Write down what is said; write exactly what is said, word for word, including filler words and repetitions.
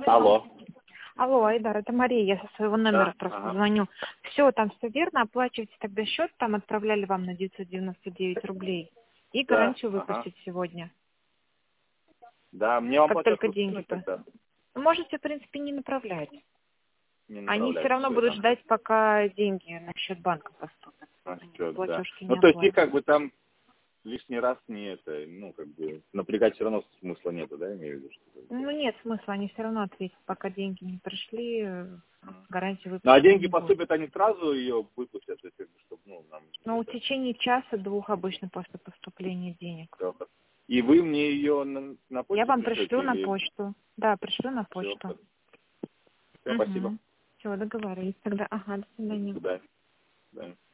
Алло. Алло, Айдар, это Мария, я со своего номера Да, просто ага. звоню. Все, там все верно, оплачивайте тогда счет, там отправляли вам на девятьсот девяносто девять рублей. И Да, гарантию ага. выпустить сегодня. Да, мне вам Как только платежку деньги... скинуть по- тогда? Можете, в принципе, не направлять. Не Они все направляйте, равно все, будут да? ждать, пока деньги на счет банка поступят. А, Они счет, да. платежки Ну, не то есть, и оплатят. как бы там лишний раз не это, ну, как бы, напрягать все равно смысла нету, да, я имею в виду? Что Ну, нет смысла, они все равно ответят, пока деньги не пришли, э, Мгм. гарантии Ну, а выпущена деньги не будет. поступят, они сразу ее выпустят, то есть, как бы, чтобы, ну, нам Но в это... течение часа-двух обычно после поступления денег. всё. И вы мне ее на, на Я почту вам пришлете пришлю на или... почту. Да, пришлю на Все, почту. спасибо. Угу. Все, договорились тогда. Ага, до До свидания. свидания. До свидания.